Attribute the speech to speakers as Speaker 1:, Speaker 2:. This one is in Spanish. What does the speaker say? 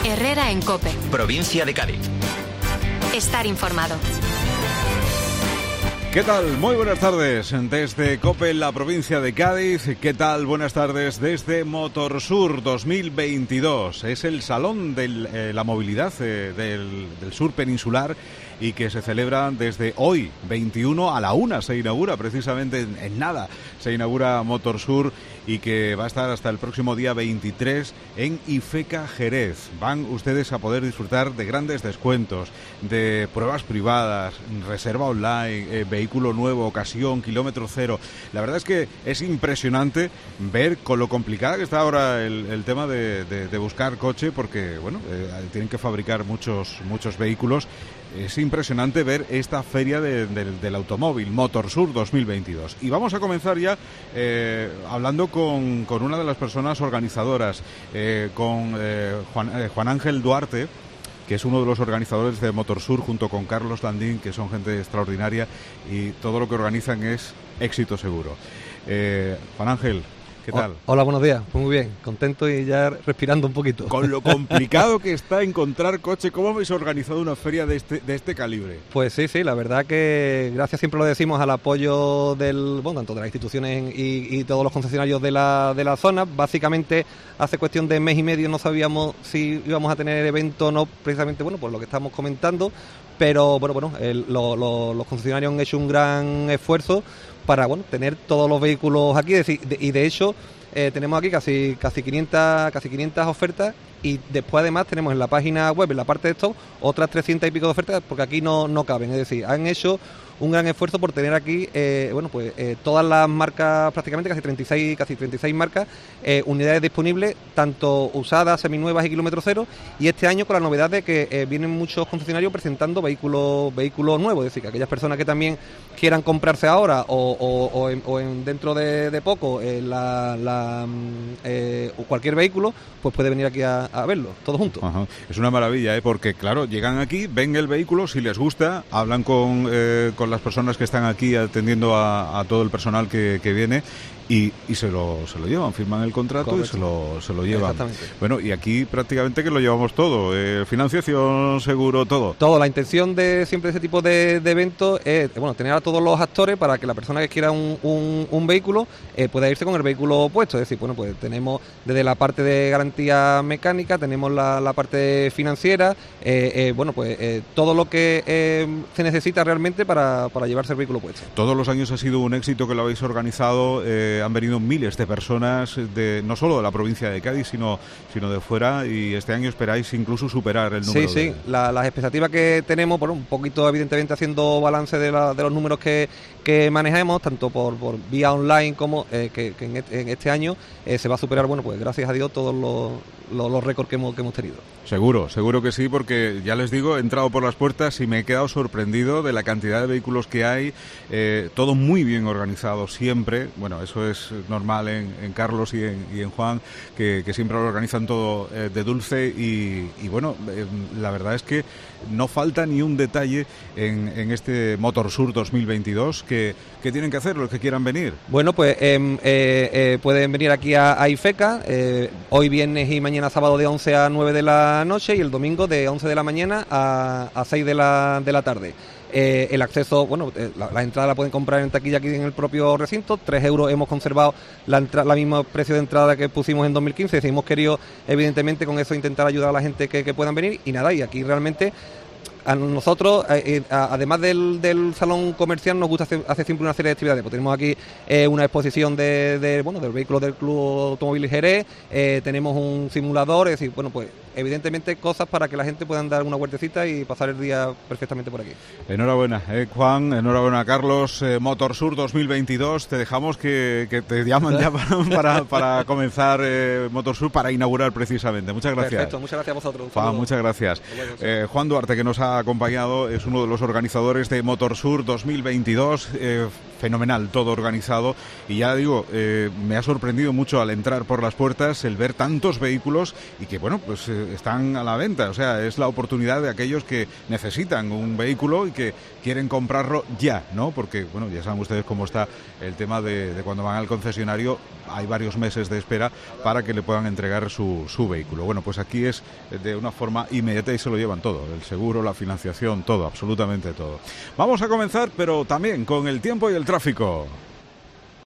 Speaker 1: Herrera en COPE.
Speaker 2: Provincia de Cádiz.
Speaker 1: Estar informado.
Speaker 3: ¿Qué tal? Muy buenas tardes desde COPE en la provincia de Cádiz. ¿Qué tal? Buenas tardes desde Motorsur 2022. Es el salón de la movilidad del sur peninsular y que se celebra desde hoy, 21 a la 1. Se inaugura precisamente en nada. Se inaugura Motorsur y que va a estar hasta el próximo día 23 en IFECA Jerez. Van ustedes a poder disfrutar de grandes descuentos, de pruebas privadas, reserva online, vehículo nuevo, ocasión, kilómetro cero. La verdad es que es impresionante ver con lo complicada que está ahora el tema de buscar coche, porque bueno, tienen que fabricar muchos vehículos. Es impresionante ver esta feria del automóvil, Motorsur 2022. Y vamos a comenzar ya hablando con una de las personas organizadoras, con Juan Ángel Duarte, que es uno de los organizadores de Motorsur, junto con Carlos Landín, que son gente extraordinaria y todo lo que organizan es éxito seguro. Juan Ángel, ¿qué tal?
Speaker 4: Hola, buenos días. Pues muy bien, contento y ya respirando un poquito.
Speaker 3: Con lo complicado que está encontrar coche, ¿cómo habéis organizado una feria de este calibre?
Speaker 4: Pues sí, la verdad que gracias, siempre lo decimos, al apoyo tanto de las instituciones y todos los concesionarios de la zona. Básicamente, hace cuestión de mes y medio no sabíamos si íbamos a tener evento o no, precisamente por lo que estamos comentando, pero los concesionarios han hecho un gran esfuerzo para tener todos los vehículos aquí, y de hecho tenemos aquí casi 500 ofertas, y después además tenemos en la página web, en la parte de stock, otras 300 y pico de ofertas, porque aquí no caben. Es decir, han hecho un gran esfuerzo por tener aquí todas las marcas, prácticamente casi 36 marcas, unidades disponibles, tanto usadas, seminuevas y kilómetro cero, y este año con la novedad de que vienen muchos concesionarios presentando vehículos nuevos. Es decir, que aquellas personas que también quieran comprarse ahora o dentro de poco cualquier vehículo, pues puede venir aquí a verlo, todos juntos.
Speaker 3: Ajá. Es una maravilla, porque claro, llegan aquí, ven el vehículo, si les gusta, hablan con las personas que están aquí atendiendo a todo el personal que viene y se lo llevan, firman el contrato. Correcto. Y se lo llevan.
Speaker 4: Exactamente.
Speaker 3: Bueno, y aquí prácticamente que lo llevamos todo, financiación, seguro, todo.
Speaker 4: La intención de siempre ese tipo de eventos es tener a todos los actores para que la persona que quiera un vehículo pueda irse con el vehículo puesto. Es decir, pues tenemos desde la parte de garantía mecánica, tenemos la parte financiera, todo lo que se necesita realmente para llevarse el vehículo puesto.
Speaker 3: Todos los años ha sido un éxito que lo habéis organizado. Han venido miles de personas, no solo de la provincia de Cádiz, sino de fuera, y este año esperáis incluso superar el número.
Speaker 4: Sí. Las expectativas que tenemos, un poquito evidentemente haciendo balance de los números que manejamos, tanto por vía online como que en este año se va a superar, gracias a Dios, todos los récords que hemos tenido.
Speaker 3: Seguro que sí, porque ya les digo, he entrado por las puertas y me he quedado sorprendido de la cantidad de vehículos que hay, todo muy bien organizado siempre. Bueno, eso es normal en Carlos y en Juan, que siempre lo organizan todo de dulce y la verdad es que no falta ni un detalle en este Motorsur 2022 que tienen que hacer los que quieran venir.
Speaker 4: Bueno, pues pueden venir aquí a IFECA, hoy viernes y mañana sábado de 11 a 9 de la noche, y el domingo de 11 de la mañana a 6 de la tarde. El acceso, la entrada la pueden comprar en taquilla aquí en el propio recinto, 3 euros. Hemos conservado la misma precio de entrada que pusimos en 2015, es decir, hemos querido evidentemente con eso intentar ayudar a la gente que puedan venir, y nada, y aquí realmente a nosotros, además del salón comercial, nos gusta hacer siempre una serie de actividades. Pues tenemos aquí una exposición del vehículo del Club Automóvil Jerez, tenemos un simulador, es decir, evidentemente cosas para que la gente pueda dar una vueltecita y pasar el día perfectamente por aquí.
Speaker 3: Enhorabuena, Juan, enhorabuena, Carlos. Motorsur 2022, te dejamos que te llaman ya para comenzar Motorsur, para inaugurar precisamente. Muchas gracias.
Speaker 4: Perfecto, muchas gracias a vosotros.
Speaker 3: Juan, muchas gracias. Juan Duarte, que nos ha ha acompañado es uno de los organizadores de Motorsur 2022. Fenomenal, todo organizado, y ya digo, me ha sorprendido mucho al entrar por las puertas el ver tantos vehículos y que, bueno, pues están a la venta. O sea, es la oportunidad de aquellos que necesitan un vehículo y que quieren comprarlo ya, ¿no? Porque, bueno, ya saben ustedes cómo está el tema de cuando van al concesionario, hay varios meses de espera para que le puedan entregar su vehículo. Bueno, pues aquí es de una forma inmediata y se lo llevan todo, el seguro, la financiación, todo, absolutamente todo. Vamos a comenzar, pero también con el tiempo y el tráfico.